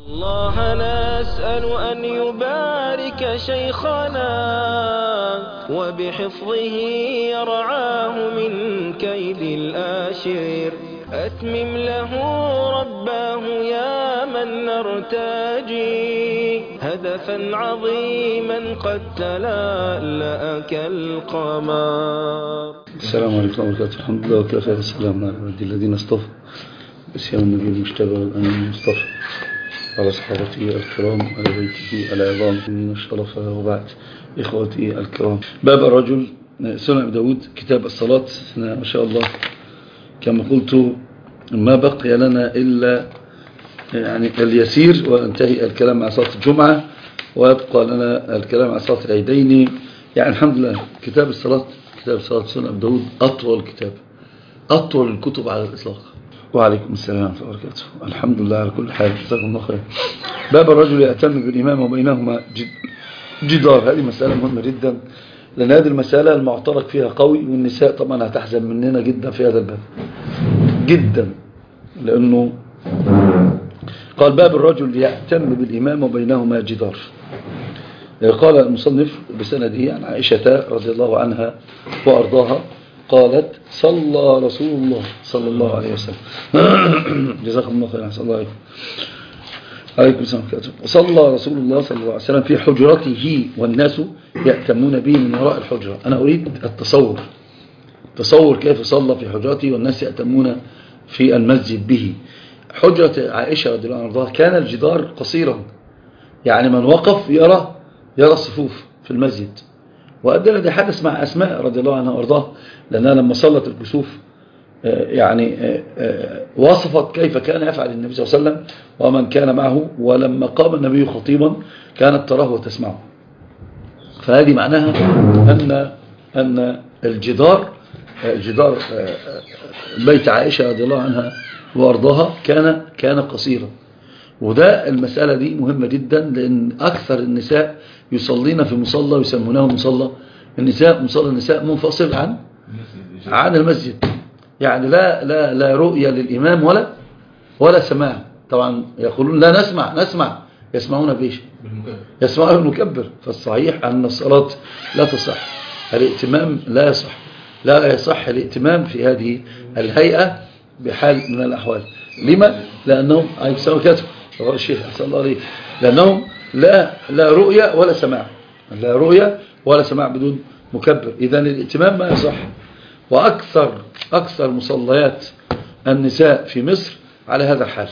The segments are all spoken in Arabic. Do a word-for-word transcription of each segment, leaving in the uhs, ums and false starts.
الله نسأل أن يبارك شيخنا وبحفظه يرعاه من كيد الآشر. أتمم له رباه يا من نرتجي هدفا عظيما قد تلألأ كالقمر. السلام عليكم ورحمة الله وبركاته. الحمد لله وكفى والسلام على عباد الذين اصطفى بسيام النبي المجتبى والأمين المصطفى على صحابته الكرام على بيته العظام من الشرف. وبعد إخوتي الكرام، باب الرجل سنن أبي داود كتاب الصلاة. ما شاء الله كما قلت ما بقي لنا إلا يعني اليسير وانتهي الكلام عن صلاة الجمعة ويبقى لنا الكلام عن صلاة العيدين. يعني الحمد لله كتاب الصلاة كتاب صلاة سنن أبي داود أطول كتاب، أطول الكتب على الإطلاق. وعليكم السلام ورحمة الله وبركاته. الحمد لله على كل حال، جزاكم الله خير. باب الرجل يأتم بالإمام وبينهما جدار. هذه مسألة مهمة جدا، لأن هذه المسألة المعترك فيها قوي، والنساء طبعا هتحزن مننا جدا في هذا الباب جدا، لأنه قال باب الرجل يأتم بالإمام وبينهما جدار. قال المصنف بسنده عن عائشة رضي الله عنها وأرضاها قالت صلى رسول الله صلى الله عليه وسلم جزاكم الله خيرا. صلى الله عليكم عليكم السلام عليكم. صلى رسول الله صلى الله عليه وسلم في حجرته والناس يأتمون به من وراء الحجرة. أنا أريد التصور، تصور كيف صلى في حجرته والناس يأتمون في المسجد به. حجرة عائشة رضي الله عنها كان الجدار قصيرا، يعني من وقف يرى يرى الصفوف في المسجد. وأدى الذي حدث مع أسماء رضي الله عنها وأرضاها، لأنها لما صلت الكسوف يعني وصفت كيف كان يفعل النبي صلى الله عليه وسلم ومن كان معه، ولما قام النبي خطيبا كانت تراه وتسمعه. فهذه معناها أن أن الجدار الجدار بيت عائشة رضي الله عنها وأرضاها كان كان قصيرا. وده المسألة دي مهمة جدا، لأن أكثر النساء يصلين في مصلى يسمونه مصلى النساء، مصلى النساء منفصل عن عن المسجد، يعني لا لا لا رؤية للإمام ولا ولا سماع. طبعا يقولون لا نسمع نسمع يسمعون بيش يسمعون المكبر. فالصحيح أن الصلاة لا تصح، الائتمام لا يصح، لا يصح الائتمام في هذه الهيئة بحال من الأحوال. لما؟ لأنهم أيسوا كاتب الشيخ أحسن الله عليه، لأنهم لا لا رؤية ولا سماع، لا رؤية ولا سماع بدون مكبر. إذن الائتمام ما يصح. وأكثر أكثر مصليات النساء في مصر على هذا الحال،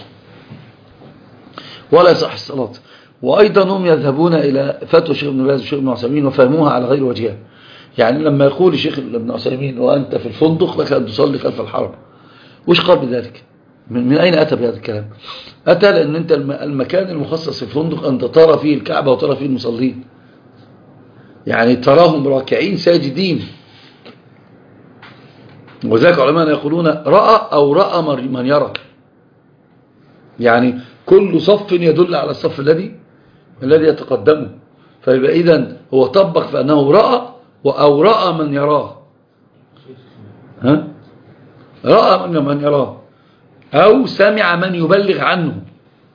ولا يصح الصلاة. وأيضا هم يذهبون إلى فتوى الشيخ ابن باز والشيخ ابن عثيمين وفهموها على غير وجهها. يعني لما يقول الشيخ ابن عثيمين وأنت في الفندق لك أن تصلي خلف الحرم، وش قال بذلك؟ من, من أين أتى بهذا الكلام؟ أتى لأن أنت المكان المخصص في الفندق أنت ترى فيه الكعبة وترى فيه المصلين، يعني تراهم راكعين ساجدين. وذلك علماء يقولون رأى أو رأى من يرى، يعني كل صف يدل على الصف الذي الذي يتقدمه. فيبقى إذن هو طبق فأنه رأى أو رأى من يراه، ها؟ رأى من من يراه أو سمع من يبلغ عنه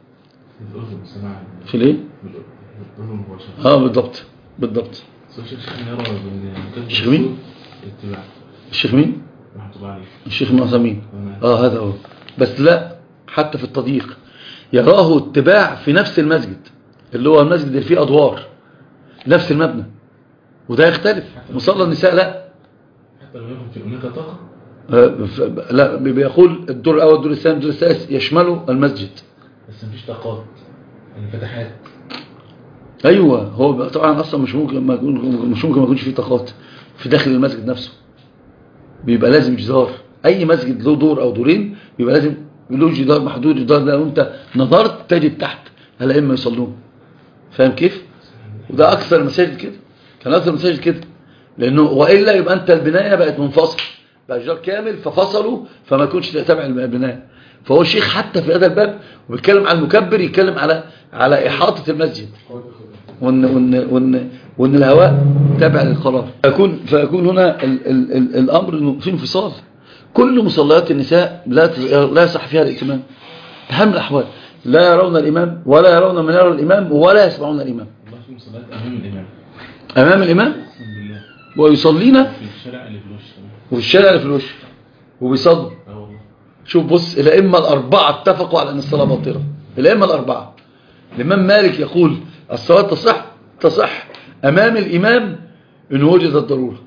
في ليه؟ اه بالضبط بالضبط. الشيخ مين؟ الشيخ مين؟ الشيخ ابن عثيمين. اه هذا هو. بس لا، حتى في التضييق يراه اتباع في نفس المسجد اللي هو المسجد اللي فيه أدوار نفس المبنى، وده يختلف. مصلى النساء لا، حتى لو يكون في هناك طاقة لا، بيقول الدور الأول الدور الثاني الدور الثالث يشمله المسجد، بس مفيش طاقات يعني فتحات. أيوة، هو طبعا أصلا مش ممكن ما يكون مش ممكن ما يكونش فيه طاقات في داخل المسجد نفسه. بيبقى لازم جدار، أي مسجد له دور أو دورين بيبقى لازم له جدار محدود. جدار ده أنت نظرت تجد تحت هل إما يصلون. فاهم كيف؟ وده أكثر المساجد كده، كان أكثر المساجد كده، لأنه وإلا يبقى أنت البناية بقت منفصل بقى جدار كامل ففصلوا فما يكونش تتابع البناية. فهو الشيخ حتى في هذا الباب وبيتكلم عن المكبر يتكلم على على إحاطة المسجد، وإن, وإن, وإن, وإن الهواء تابع للقرار. فيكون, فيكون هنا ال ال ال الأمر في انفصال. كل مصليات النساء لا لا يصح فيها الائتمام بأهم الأحوال. لا يرون الإمام ولا يرون من يرى الإمام ولا يسمعون الإمام. والله في مصلات أمام الإمام. أمام الإمام أقسم بالله. ويصلينا في الشارع اللي في الوش. وفي الشارع اللي في الوش وبيصلوا. اه والله. شوف بص، الأئمة الأربعة اتفقوا على أن الصلاة باطلة. الأئمة الأربعة. الإمام مالك يقول الصلاة تصح تصح أمام الإمام إن وجدت الضرورة.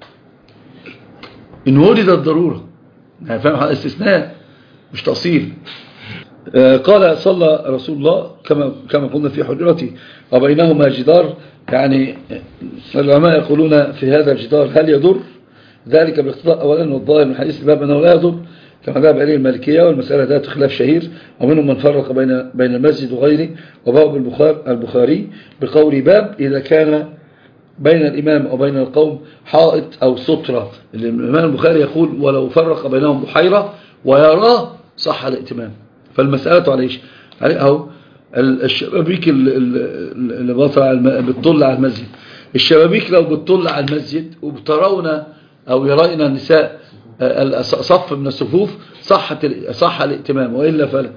إن وجدت الضرورة، يعني فاهم، استثناء مش تأصيل. آه قال صلى رسول الله كما كما قلنا في حجرته وبينهما جدار. يعني العلماء يقولون في هذا الجدار هل يضر ذلك بالاقتضاء؟ أولا والظاهر من حديث الباب أنه لا يضر كما ذهب إليه المالكية، والمسألة ذات خلاف شهير، ومنهم من فرق بين بين المسجد وغيره. وباب البخار البخاري بقول باب إذا كان بين الإمام وبين القوم حائط أو سترة. الإمام البخاري يقول ولو فرق بينهم بحيرة ويراه صح الائتمام. فالمسألة على إيش؟ على أهو الشبابيك اللي بطلع بتطل على المسجد. الشبابيك لو بتطل على المسجد وبترون أو يرين النساء صف من الصفوف صحت صح الائتمام، وإلا فلا.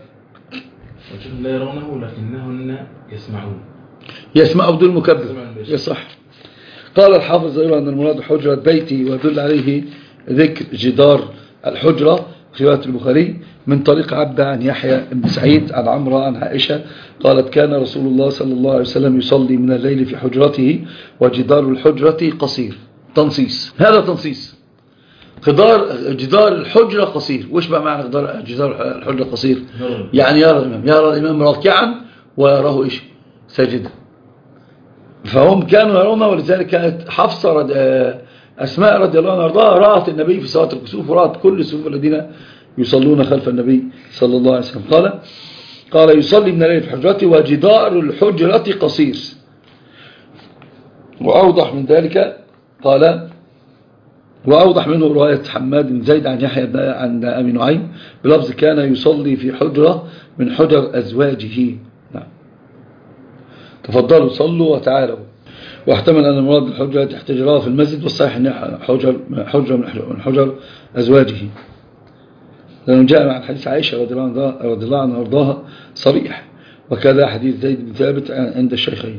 لا يرونه لكنهن يسمعون. يسمعوا بدون مكبر يصح. قال الحافظ أيضا أن المراد حجرة بيتي، ويدل عليه ذكر جدار الحجرة في رواية البخاري من طريق عبد عن يحيى بن سعيد عن عمرو عن عائشة قالت كان رسول الله صلى الله عليه وسلم يصلي من الليل في حجرته وجدار الحجرة قصير. تنصيص، هذا تنصيص. جدار جدار الحجرة قصير. وش بقى معنى جدار جدار الحجرة قصير؟ يعني يرى الإمام يرى الإمام راكعا ويراه إيش؟ ساجدا. فهم كانوا يرونه، ولذلك كانت حفصة رد... أسماء رضي الله عنها وارضاها رأت النبي في صلاة الكسوف ورأت كل الصفوف الذين يصلون خلف النبي صلى الله عليه وسلم. قال قال يصلي من الليل في حجرته وجدار الحجرة قصير. وأوضح من ذلك قال وأوضح منه رواية حماد بن زيد عن يحيى عن أبي نعيم بلفظ كان يصلي في حجرة من حجر أزواجه. نعم. تفضلوا صلوا وتعالوا. واحتمل أن مراد الحجرة احتجرها في المسجد، والصحيح أن حجر حجر من حجر أزواجه، لأنه جاء عن حديث عائشة رضي الله عنها وارضاها صريح، وكذا حديث زيد بن ثابت عند الشيخين.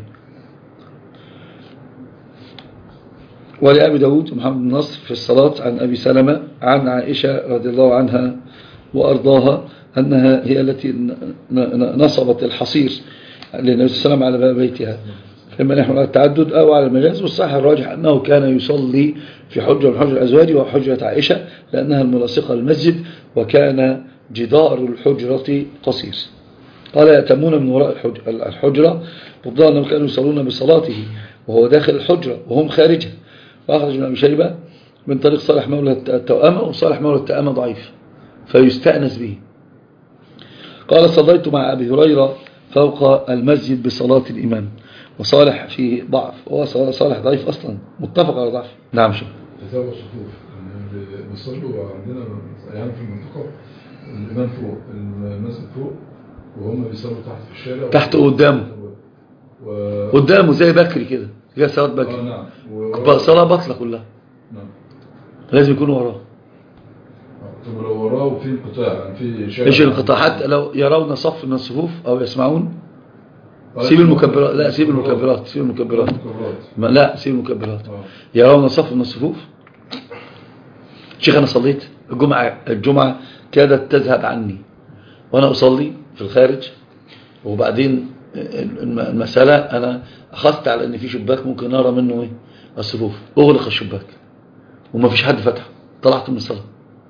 ولأبي داود ومحمد بن نصر في الصلاة عن أبي سلمة عن عائشة رضي الله عنها وأرضاها أنها هي التي نصبت الحصير للنبي صلى الله عليه وسلم على باب بيتها، إما نحن على التعدد أو على المجاز. والصحيح الراجح أنه كان يصلي في حجرة من حجر أزواجه وحجرة عائشة لأنها الملاصقة للمسجد، وكان جدار الحجرة قصير. قال يأتمون من وراء الحجرة بفضل أنهم كانوا يصلون بصلاته وهو داخل الحجرة وهم خارجها. وأخرج من أبي شيبة من طريق صالح مولى التوأمة، وصالح مولى التوأمة ضعيف فيستأنس به. قال صليت مع أبي هريرة فوق المسجد بصلاة الإمام، وصالح فيه ضعف، هو صالح ضعيف أصلا متفق على ضعف. نعم. شو تتابع الصفوف بيصلوا عندنا يعني في المنطقة الإمام فوق المسجد فوق وهم بيصلوا تحت في الشارع، تحت قدامه و... قدامه زي بكري كده، زي صلاة بكري. آه نعم. و... صلاة بطلة كلها. نعم. لازم يكونوا وراه. طب لو وراه وفي انقطاع يعني في شارع، ايش الانقطاع؟ حتى لو يرون صف من الصفوف أو يسمعون سيب المكبرات. لا سيب المكبرات سيب المكبرات ما لا سيب المكبرات. يرون صف من الصفوف. شيخ أنا صليت الجمعة الجمعة كادت تذهب عني وأنا أصلي في الخارج، وبعدين المسألة أنا أخذت على أن في شباك ممكن نرى منه إيه الصفوف، أغلق الشباك وما فيش حد فتح. طلعت من الصلاة،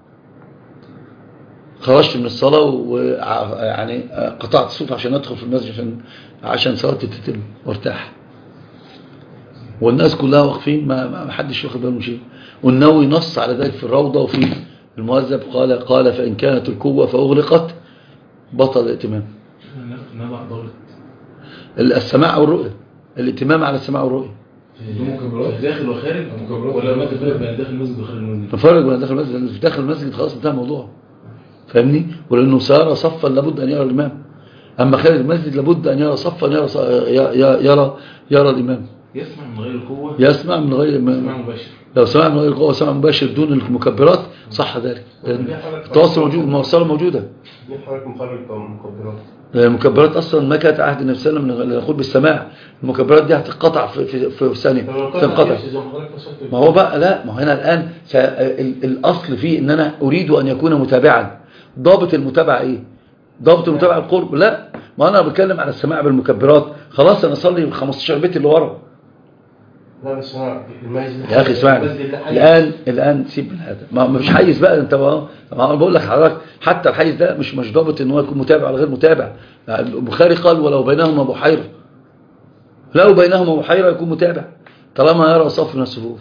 خرجت من الصلاة ويعني قطعت الصوت عشان أدخل في المسجد عشان عشان صلاتي تتم وارتاح. والناس كلها واقفين ما ما حدش واخد باله من شيء. والنووي نص على ذلك في الروضة وفي المهذب قال قال فإن كانت القوة فأغلقت بطل الائتمام. نضع دولة السماع والرؤية، الائتمام على السماع والرؤية. داخل وخارج ولا ما تفرق بين داخل المسجد وخارج المسجد؟ تفرق بين داخل المسجد، لأن في داخل المسجد خلاص انتهى الموضوع، فاهمني؟ ولأنه سار صفا لابد أن يرى الإمام. أما خارج المسجد لابد أن يرى صفا يرى يرى يرى, يرى الإمام. يسمع من غير القوة. يسمع من غير سماع مباشر. لو سمع من غير القوة سمع مباشر دون المكبرات صح ذلك. التواصل موجود، المواصلة موجودة. ليه حضرتك مخرج مكبرات؟ المكبرات اصلا ما كانت عهد النبي صلى الله عليه وسلم نقول بالسماع. المكبرات دي هتتقطع في في في ثانيه تنقطع. ما هو بقى لا، ما هو هنا الان الاصل فيه ان انا اريد ان يكون متابعا. ضابط المتابعه ايه؟ ضابط المتابعه القرب. لا، ما انا بتكلم على السماع بالمكبرات. خلاص انا اصلي خمستاشر بيت اللي ورا. لا بس المسجد يا اخي اسمعني الان الان سيب من هذا، ما فيش حيز بقى. انت ما انا بقول لك حضرتك حتى الحيز ده مش مش ضابط ان هو يكون متابع ولا غير متابع. البخاري قال ولو بينهما بحيره، لو بينهما بحيره يكون متابع طالما يرى صف من الصفوف.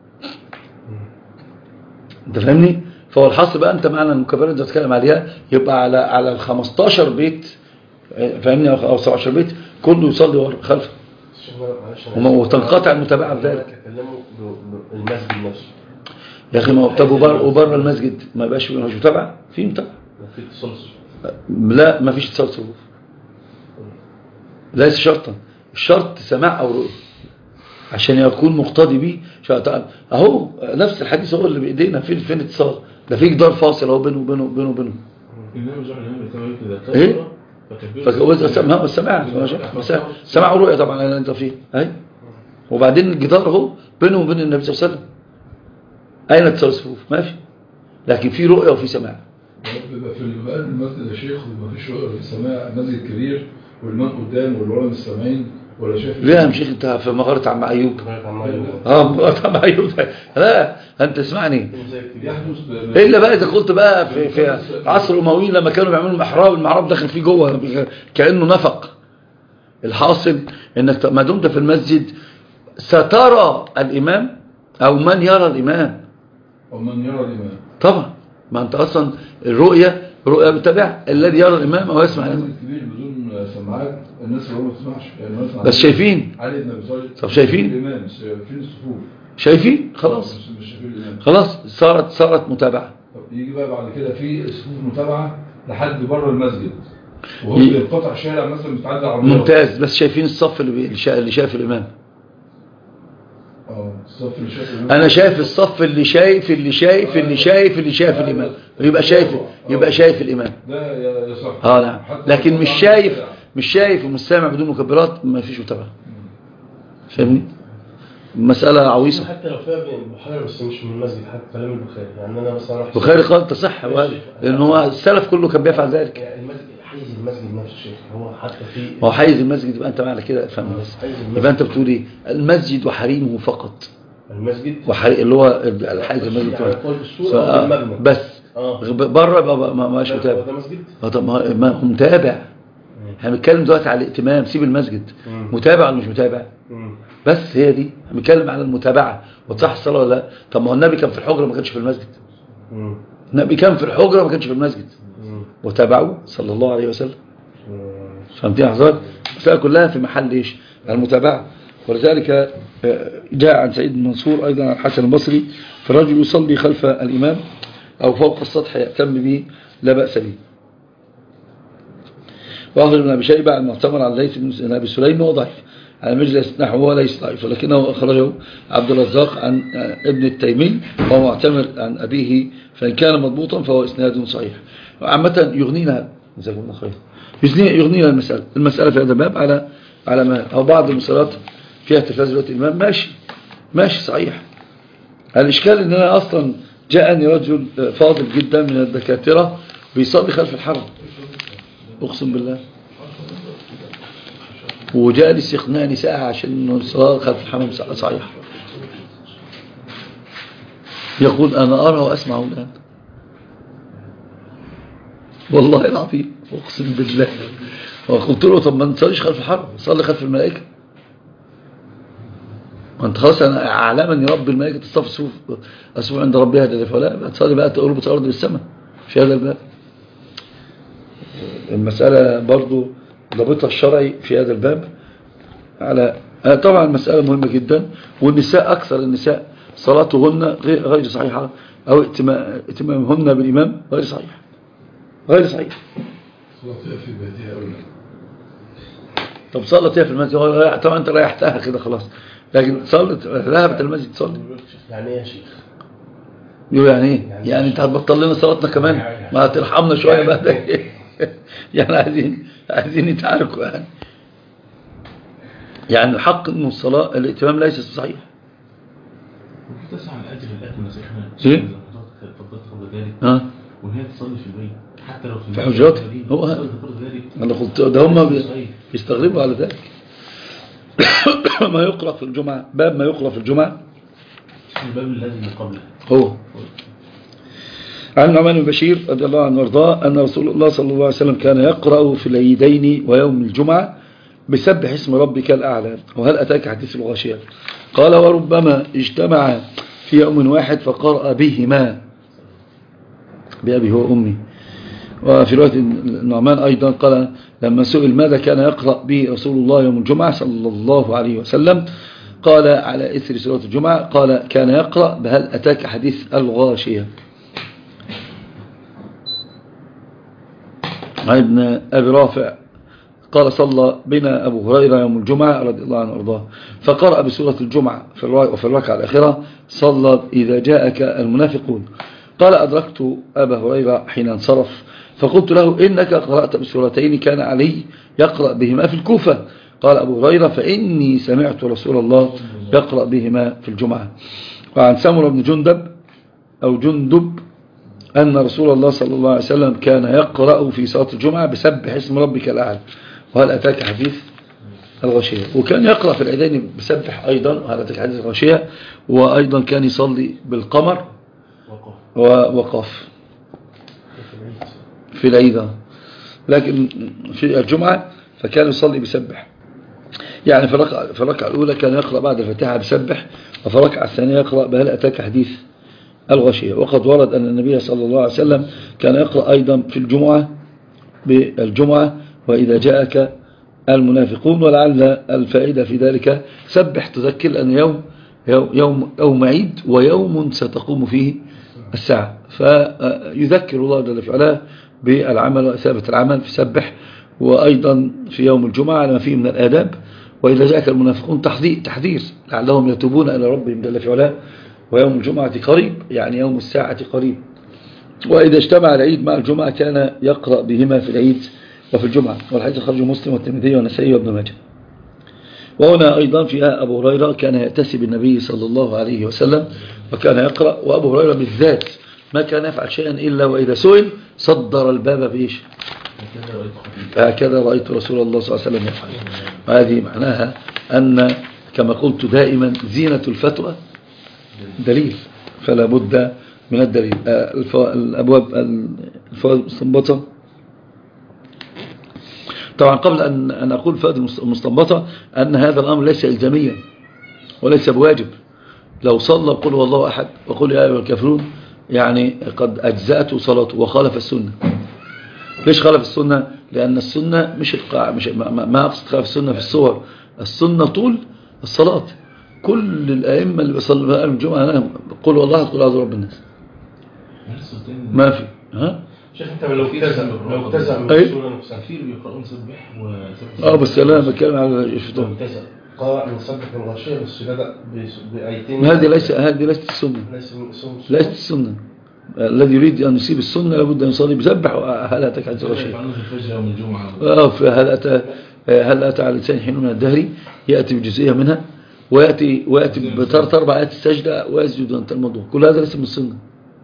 انت فاهمني؟ فهو الحصر بقى انت معنى المكبرات اللي بتتكلم عليها يبقى على على ال خمستاشر بيت، فاهمني، او سبعتاشر بيت كله يصلي ورا خلفه وتنقطع المتابعه بذلك. المسجد نفسه يا اخي، ما طب وبره المسجد ما بقاش مش متابعه؟ في متابعه، في اتصال. لا ما فيش اتصال صفوف، ليس شرطا. الشرط سماع او رؤيه عشان يكون مقتدي به. اهو نفس الحديث هو اللي بايدينا. فين فين اتصال؟ ده في جدار فاصل اهو بينه وبينه بينه وبينه ايه؟ فجوز سماع والسماع سماع ورؤيه طبعا اللي انت فيه اهي. وبعدين الجدار اهو بينه وبين النبي صلى الله عليه وسلم. اين اتصال الصفوف؟ ما في، لكن في رؤيه وفي سماع. بيبقى في المسجد يا شيخ ما فيش رؤيه وفي سماع. المسجد كبير والإمام قدام والورا مش سامعين ولا شايف. ليه يا شيخ انت في مغاره عم ايوب؟ اه مغاره عم ايوب. لا انت اسمعني، الا بقى اذا قلت بقى في في عصر الامويين لما كانوا بيعملوا المحراب، المحراب داخل فيه جوه كانه نفق. الحاصل انك ما دمت في المسجد سترى الامام او من يرى الامام او من يرى الامام طبعا. ما انت اصلا الرؤيه رؤيه متابعه. الذي يرى الامام او يسمع الامام. كبير بدون سماعات الناس اللي ما بتسمعش يعني، بس شايفين. علي بن ابي طالب طب شايفين الامام، شايفين الصفوف، شايفين خلاص. مش, مش شايفين الامام خلاص صارت صارت متابعه. طب يجي بقى بعد كده في صفوف متابعه لحد بره المسجد وهو بيقطع شارع مثلا بتعدي على ممتاز. بس شايفين الصف اللي اللي شايف الامام. اه الصف اللي شايف الامام. انا شايف الصف اللي شايف اللي شايف اللي شايف اللي شايف الامام. يبقى شايف يبقى شايف الامام. ده يا صح. اه نعم. لكن مش شايف مش شايف ومش سامع بدون مكبرات ما فيش متابعه. فاهمني؟ مساله عويصه. حتى لو فيها بحيره بس مش من المسجد. حتى كلام البخاري يعني انا مثلا راح البخاري قال تصح لان هو السلف كله كان بيفعل ذلك. يعني المسجد حيز المسجد نفسه شيخ هو حتى في هو حيز المسجد. يبقى انت معنى كده افهم بس. يبقى انت بتقول ايه؟ المسجد وحريمه فقط. المسجد وحريم اللي هو الحيز المسجد يعني بس بره يبقى ما ماش متابع. ده مسجد اه طب ما هو متابع. احنا بنتكلم دلوقتي على الائتمام. سيب المسجد. متابع ولا مش متابع؟ بس هي دي بنتكلم على المتابعه. وتصح الصلاه ولا لا؟ طب ما هو النبي كان في الحجره ما كانش في المسجد. النبي كان في الحجره ما كانش في المسجد وتابعه صلى الله عليه وسلم. فهمتني حضرتك؟ المساله كلها في محل ايش؟ المتابعه. ولذلك جاء عن سعيد بن منصور ايضا عن الحسن البصري في رجل يصلي خلف الامام او فوق السطح يهتم به لا باس به. واخرج ابن ابي شيبه عن المعتمر عن ليث بن ابي سليم وضعيف على مجلس نحوه ليس ضعيف ولكنه اخرجه عبد الرزاق عن ابن التيمي وهو معتمر عن ابيه فان كان مضبوطا فهو اسناد صحيح. عامه يغنينا جزاكم الله خير يغنينا المساله المساله في هذا الباب على على ما او بعض المسارات فيها تلفاز بيت الامام ماشي ماشي صحيح. الاشكال ان انا اصلا جاءني رجل فاضل جدا من الدكاتره بيصلي خلف الحرم اقسم بالله وجالس يقنعني ساعة عشان الصلاة خلف الحمام صحيح. يقول أنا أرى وأسمع الآن والله العظيم أقسم بالله. وقلت له طب ما نصليش خلف الحرم صلي خلف الملائكة. وانت خلاص أنا أعلمني رب الملائكة تصطف الصفوف الصفوف عند ربها ده فلا تصلي بقى تقرب الأرض بالسماء في هذا الباب. المسألة برضو ضابطها الشرعي في هذا الباب على طبعا مسألة مهمة جدا. والنساء أكثر النساء صلاتهن غير صحيحة أو ائتمامهن بالإمام غير صحيح غير صحيح. صلاتها في بيتها أولا. طب صلتها في المسجد طبعا أنت ريحتها كده خلاص. لكن صلت ذهبت المسجد تصلي يعني إيه يا شيخ؟ يقول يعني ايه؟ يعني, يعني انت هتبطل لنا صلاتنا كمان؟ ما هترحمنا شويه بقى ده يعني عايزين عايزين يتعاركوا يعني. يعني الحق انه الصلاه الائتمام ليس صحيح. وفي تسعة على اجر الاكل مسيحنا ايه؟ فضلت قبل ذلك اه وهي تصلي في البيت حتى لو في في حجرات هو انا قلت ده هم بيستغربوا على ذلك. ما يقرأ في الجمعة باب ما يقرأ في الجمعة الباب الذي من قبله هو عن نعمان بن بشير رضي الله عنه وارضاه أن رسول الله صلى الله عليه وسلم كان يقرأ في العيدين ويوم الجمعة بسبح اسم ربك الأعلى وهل أتاك حديث الغاشية. قال وربما اجتمع في يوم واحد فقرأ بهما بأبي هو أمي. وفي رواية النعمان أيضا قال لما سئل ماذا كان يقرأ به رسول الله يوم الجمعة صلى الله عليه وسلم قال على إثر سورة الجمعة قال كان يقرأ بهل أتاك حديث الغاشية. عن ابن أبي رافع قال صلى بنا أبو هريرة يوم الجمعة رضي الله عنه وارضاه فقرأ بسورة الجمعة وفي الركعة الأخيرة صلى إذا جاءك المنافقون. قال أدركت أبا هريرة حين انصرف فقلت له إنك قرأت بسورتين كان علي يقرأ بهما في الكوفة. قال أبو هريرة فإني سمعت رسول الله يقرأ بهما في الجمعة. وعن سمرة بن جندب أو جندب أن رسول الله صلى الله عليه وسلم كان يقرأ في صلاة الجمعة بسبح اسم ربك الأعلى وهل أتاك حديث الغاشية. وكان يقرأ في العيدين بسبح أيضا وهل أتاك حديث الغاشية. وأيضا كان يصلي بالقمر ووقف في العيد لكن في الجمعة فكان يصلي بسبح. يعني في الركعة في الركعة الأولى كان يقرأ بعد الفاتحة بسبح وفي الركعة الثانية يقرأ بهل أتاك حديث الغاشية. وقد ورد أن النبي صلى الله عليه وسلم كان يقرأ أيضا في الجمعة بالجمعة وإذا جاءك المنافقون. ولعل الفائدة في ذلك سبح تذكر أن يوم يوم يوم عيد ويوم ستقوم فيه الساعة فيذكر الله جل وعلا بالعمل وإثابة العمل في سبح. وأيضا في يوم الجمعة على ما فيه من الآداب وإذا جاءك المنافقون تحذير, تحذير لعلهم يتوبون إلى ربهم جل وعلا ويوم الجمعة قريب يعني يوم الساعة قريب. وإذا اجتمع العيد مع الجمعة كان يقرأ بهما في العيد وفي الجمعة. والحديث خرج مسلم والترمذي والنسائي وابن ماجه. وهنا أيضا فيها أبو هريرة كان يأتسي بالنبي صلى الله عليه وسلم وكان يقرأ. وأبو هريرة بالذات ما كان يفعل شيئا إلا وإذا سئل صدر الباب بإيش هكذا رأيت رسول الله صلى الله عليه وسلم يفعل. وهذه معناها أن كما قلت دائما زينة الفتوى دليل فلا بد من الدليل. الأبواب الفوائد المستنبطة طبعا قبل أن أن أقول فائدة المستنبطة أن هذا الأمر ليس إلزاميا وليس بواجب. لو صلى قل هو الله أحد وقل يا أيها الكافرون يعني قد أجزأته صلاته وخالف السنة. ليش خالف السنة؟ لأن السنة مش القاع مش ما أقصد خالف السنة في الصور. السنة طول الصلاة. كل الأئمة اللي بيصلوا بقى الجمعة أنا قل والله قل أعوذ برب الناس ما في ها شوف انت لو التزم لو التزم السوره نفسها في بيقرؤون سبح وسبح اه بس انا بتكلم على الشيطان قراءة من سبح الغاشية بس بدأ بآيتين. هذه ليس هذه ليست السنة ليست السنة. الذي يريد أن يصيب السنة لابد أن يصلي بسبح هل أتاك حديث الغاشية اه هل أتى هل أتى على لسان حين من الدهر يأتي بجزئية منها ويأتي ويأتي بثلاث أربع آيات السجدة ويسجد أنت الموضوع كل هذا ليس من السنة.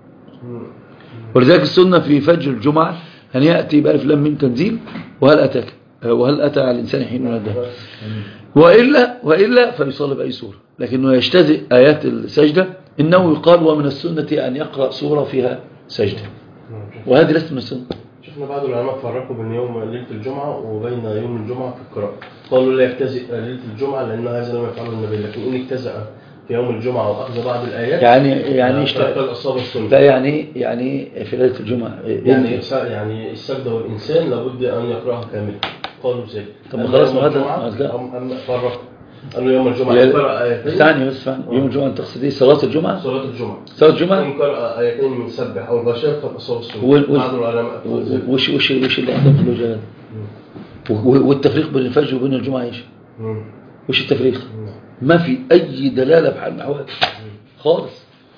ولذلك السنة في فجر الجمعة أن يأتي بألف لام ميم تنزيل وهل أتاك وهل أتى على الإنسان حين من الدهر وإلا وإلا فيصلي بأي سورة. لكنه يجتزئ آيات السجدة إنه يقال ومن السنة أن يقرأ سورة فيها سجدة وهذه ليست من السنة. شفنا بعض العلماء فرقوا بين يوم ليلة الجمعة وبين يوم الجمعة في القراءة. قالوا لا يجتزئ ليلة الجمعة لأن هذا لم يفعله النبي لكن إن اجتزأ في يوم الجمعة وأخذ بعض الآيات يعني يعني لا يعني يعني في ليلة الجمعة يعني يعني السجدة والإنسان لابد أن يقرأها كاملة. قالوا زي طب خلاص ما هذا أم فرق قالوا يوم الجمعة يقرأ آيتين ثاني بس يوم الجمعة أنت تقصد إيه صلاة الجمعة صلاة الجمعة صلاة الجمعة يقرأ آيتين من سبح أو الغاشية قد أصاب السنة. بعض العلماء وش وش وش اللي عندهم في الوجهات والتفريق بين الفجر وبين الجمعة إيش وش التفريق؟ ما في أي دلالة بحال من الأحوال خالص.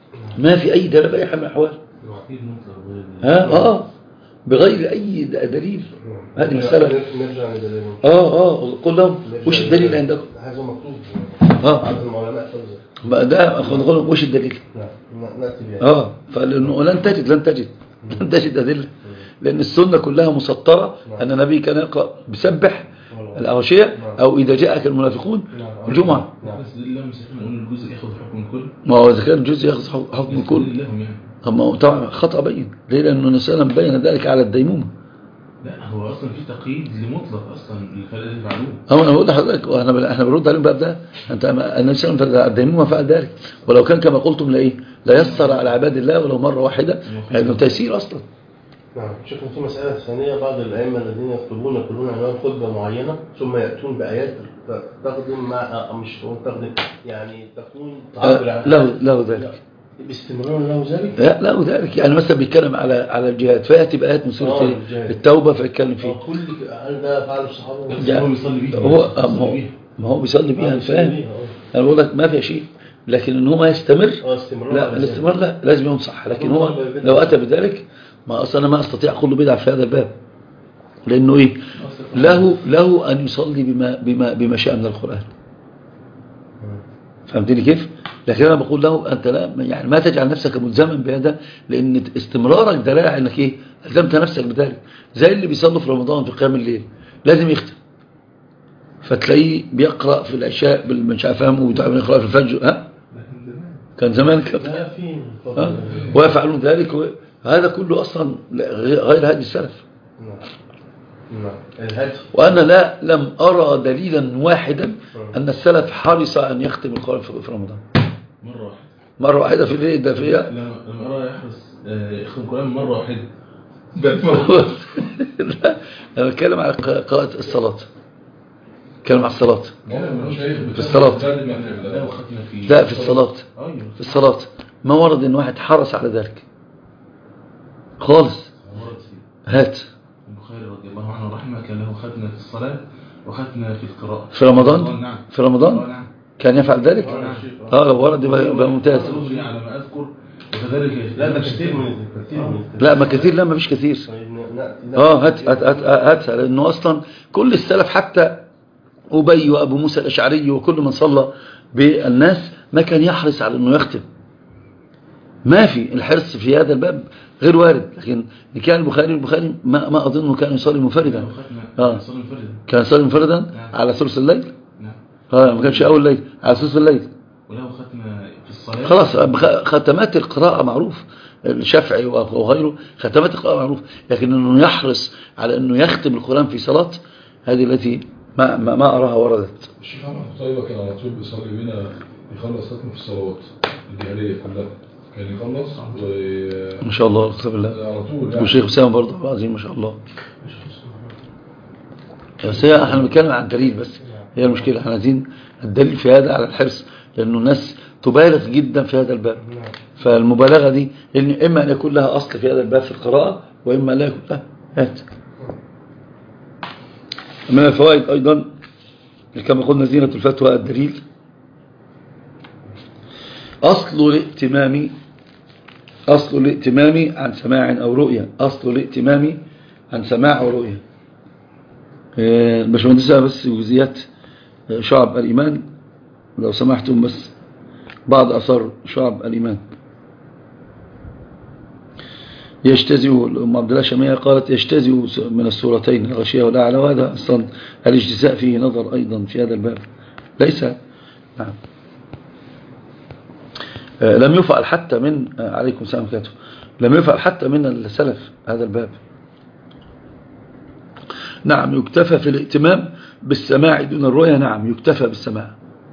ما في أي دليل بأي حال من الأحوال. ها اه بغير أي دليل. هذه مسألة. نرجع لدليلهم. اه اه قل لهم وش الدليل عندكم؟ هذا مكتوب. اه عدد العلماء فرزة. بقى ده أخذ نقول وش الدليل؟ نعم نأتي بها. اه فلأنه لن تجد لن تجد لن تجد أدلة، لأن السنة كلها مسطرة أن النبي كان يقرأ بسبح الأغشية أو إذا جاءك المنافقون الجمعة. بس لله مسيحين نقول الجزء ياخذ حكم الكل. ما هو إذا كان الجزء ياخذ حكم الكل لهم يعني. أما طبعا خطأ بين ليه؟ لأنه نسألا بين ذلك على الديمومة. لا هو اصلا في تقييد لمطلق اصلا الفرق اللي فعلوه. أما أنا بقول لحضرتك واحنا احنا بنرد عليهم بقى ده أنت النسأل على الديمومة فعل ذلك، ولو كان كما قلتم لإيه لا يسر على عباد الله ولو مرة واحدة هذا تيسير أصلا. نعم. شكرا. في مسألة ثانية، بعض الأئمة الذين يكتبون يقولون عنوان خطبة معينة ثم يأتون بآيات تخدم مع مش تخدم يعني تكون تعبر عن له له ذلك باستمرار له ذلك. لا له ذلك يعني مثلا بيتكلم على على الجهاد فيأتي بآيات من سورة آه التوبة فيتكلم فيه. كل هل ده فعل الصحابة؟ يعني هو بيصلي بيها. هو ما هو بيصلي بيها أنا فاهم. أنا بقول لك ما في شيء، لكن إن هو ما يستمر لا الاستمرار لا لازم ينصح، لكن هو لو أتى بذلك ما أصلا أنا ما أستطيع كل بدعة في هذا الباب، لأنه إيه له له أن يصلي بما بما بما شاء من القرآن. فهمتني كيف؟ لكن أنا بقول له أنت لا يعني ما تجعل نفسك ملزما بهذا، لأن استمرارك دلالة على أنك إيه ألزمت نفسك بذلك. زي اللي بيصلوا في رمضان في قيام الليل لازم يختم، فتلاقيه بيقرأ في العشاء مش عارف فاهمه وبيتعب يقرأ في الفجر. ها كان زمان كده ويفعلون ذلك و... هذا كله أصلا غير هدي السلف. وأنا لا لم أرى دليلا واحدا أن السلف حرص أن يختم القرآن في رمضان مرة واحدة مرة واحدة في الليل ده فيها. لما أرى يحرص يختم القرآن مرة واحدة. لا أنا بتكلم على قراءة الصلاة، بتكلم على الصلاة في الصلاة لا في الصلاة في الصلاة ما ورد إن واحد حرص على ذلك خالص. هات البخاري رضي الله عنه رحمه كان له ختمة في الصلاة وختمة في القراءة في رمضان. نعم. في رمضان نعم. كان يفعل ذلك. اه لو ورد يبقى ممتاز. على ما أذكر وكذلك لا ده كثير من لا ما كثير لا ما فيش كثير. اه هات هات هات, هات لأنه أصلا كل السلف حتى أبي وأبو موسى الأشعري وكل من صلى بالناس ما كان يحرص على أنه يختم. ما في الحرص في هذا الباب غير وارد، لكن كان البخاري البخاري ما ما أظنه كان يصلي منفردا. اه كان يصلي منفردا على ثلث الليل. اه ما كانش أول الليل على ثلث الليل. وله ختمة في الصلاة. خلاص ختمات القراءة معروف الشافعي وغيره ختمات القراءة معروف، لكن أنه يحرص على أنه يختم القرآن في صلاة هذه التي ما ما, ما أراها وردت. الشيخ محمد طيبة كان على طول بيصلي بينا يخلص ختمه في الصلوات الجهرية كلها كان يخلص و ما شاء الله اقسم بالله على طول يعني. والشيخ أسامة برضه عظيم ما شاء الله. بس هي احنا بنتكلم عن الدليل بس، هي المشكلة احنا عايزين الدليل في هذا على الحرص، لأنه الناس تبالغ جدا في هذا الباب. فالمبالغة دي إما أن يكون لها أصل في هذا الباب في القراءة وإما لا يكون لها. هات من الفوائد أيضا كما قلنا زينة الفتوى الدليل. أصل الائتمام أصل الائتمام عن سماع أو رؤية أصل الائتمام عن سماع أو رؤية. الباشمهندسة بس جزئيات شعب الإيمان لو سمحتم، بس بعض أثار شعب الإيمان. يجتزئ أم عبد الله شامية قالت يجتزئ من السورتين الغاشية والأعلى، وهذا أصلا الاجتزاء فيه نظر أيضا في هذا الباب ليس. نعم. لم يفعل حتى من عليكم السلام عليكم لم يفعل حتى من السلف هذا الباب. نعم يكتفى في الائتمام بالسماع دون الرؤية. نعم يكتفى بالسماع.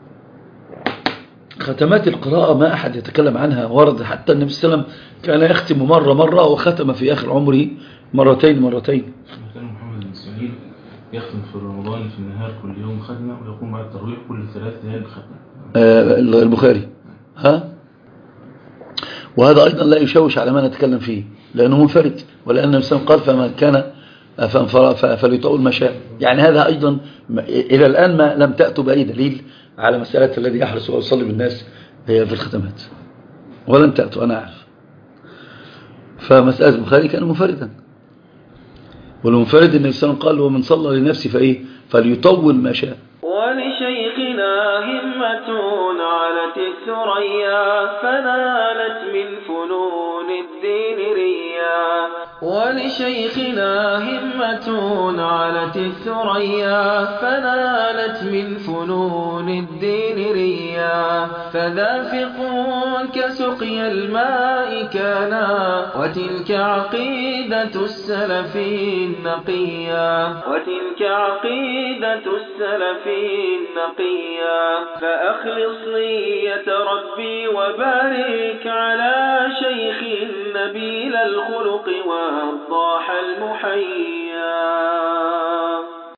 ختمات القراءة ما أحد يتكلم عنها، ورد حتى النبي صلى الله عليه وسلم كان يختم مرة مرة وختم في آخر عمره مرتين مرتين. كان محمد بن إسماعيل يختم في رمضان في النهار كل يوم ختمة ويقوم بعد التراويح كل ثلاث ليال بختمة. آه البخاري ها، وهذا أيضا لا يشوش على ما نتكلم فيه لأنه منفرد، ولأن النبي صلى الله عليه وسلم قال فمن كان فليطؤ المشاء. يعني هذا أيضا إلى الآن ما لم تأتوا بأي دليل على مسألة الذي يحرص ويصلي بالناس في الختمات. ولم تأتوا أنا أعرف. فمسألة البخاري كان منفردا، والمنفرد النبي صلى الله عليه وسلم قال ومن صلى لنفسه فإيه فليطول ما شاء. ولشيخنا همة علت الثريا فنالت من فنون الدين ريا. ولشيخنا همة علت الثريا فنالت من فنون الدين ريا. فذافق كسقي الماء كانا وتلك عقيدة السلف النقيا. وتلك عقيدة السلف النقيا. فأخلص نية ربي وبارك على شيخ نبيل الخلق والضاح المحيي.